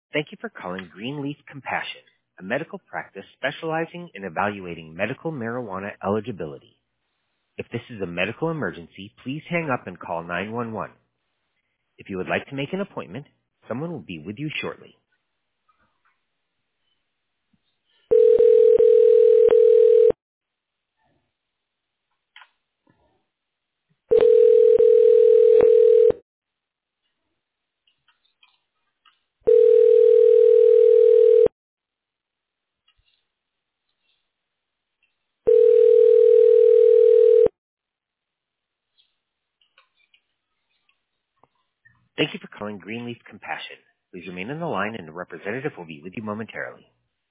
Thank you for calling Greenleaf Compassion, a medical practice specializing in evaluating medical marijuana eligibility. If this is a medical emergency, please hang up and call 911. If you would like to make an appointment, someone will be with you shortly. Thank you for calling Greenleaf Compassion. Please remain on the line and a representative will be with you momentarily.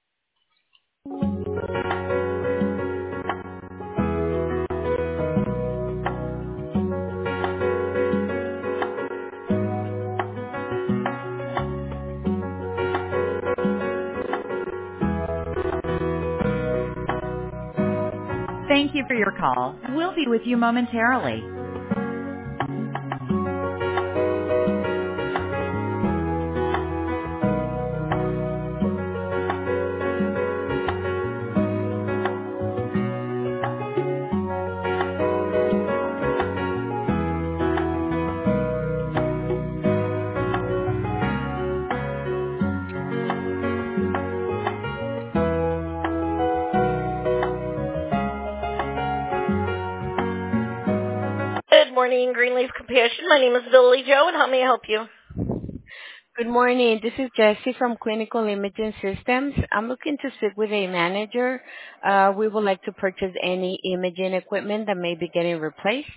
Thank you for your call. We'll be with you momentarily. Good morning, Greenleaf Compassion. My name is Billy Joe, and how may I help you? Good morning. This is Jessie from Clinical Imaging Systems. I'm looking to speak with a manager. We would like to purchase any imaging equipment that may be getting replaced.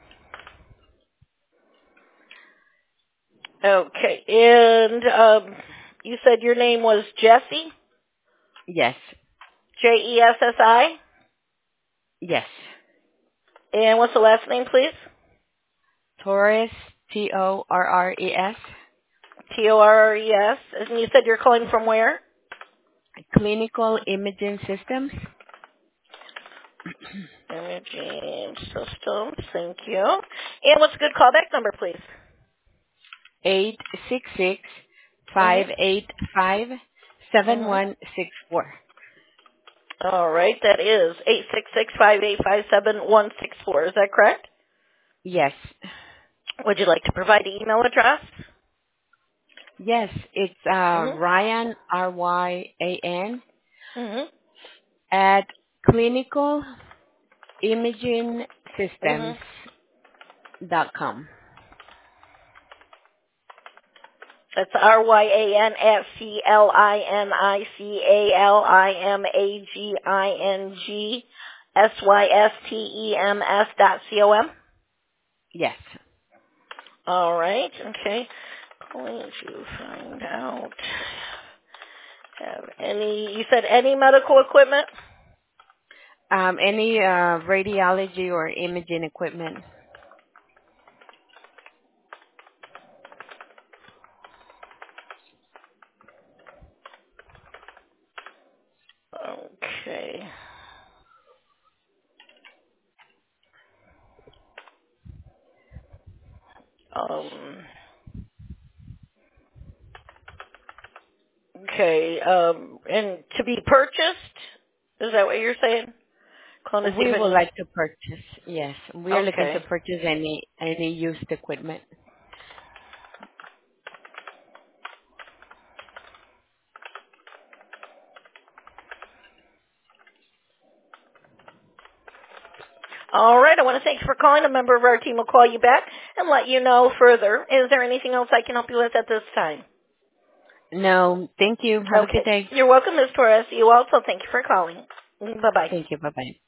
Okay, and you said your name was Jessie? Yes. Jessi? Yes. And what's the last name, please? Torres, Torres. Torres. And you said you're calling from where? Clinical Imaging Systems. Imaging Systems. Thank you. And what's a good callback number, please? 866-585-7164. All right, that is 866-585-7164. Is that correct? Yes. Would you like to provide the email address? Yes. It's Mm-hmm. Ryan, Ryan, Mm-hmm. at clinicalimagingsystems.com. That's RYANSCLINICALIMAGINGSYSTEMS.com. Yes. All right. Okay. Going to find out. Have any? You said any medical equipment? Any radiology or imaging equipment? Okay. Okay. And to be purchased? Is that what you're saying? Calling to see We if would any. like to purchase. Yes, we are looking to Okay. purchase any used equipment. All right. I want to thank you for calling. A member of our team will call you back and let you know further. Is there anything else I can help you with at this time? No, thank you. Have a good Okay. day. You're welcome, Ms. Torres. You also thank you for calling. Bye-bye. Thank you. Bye bye.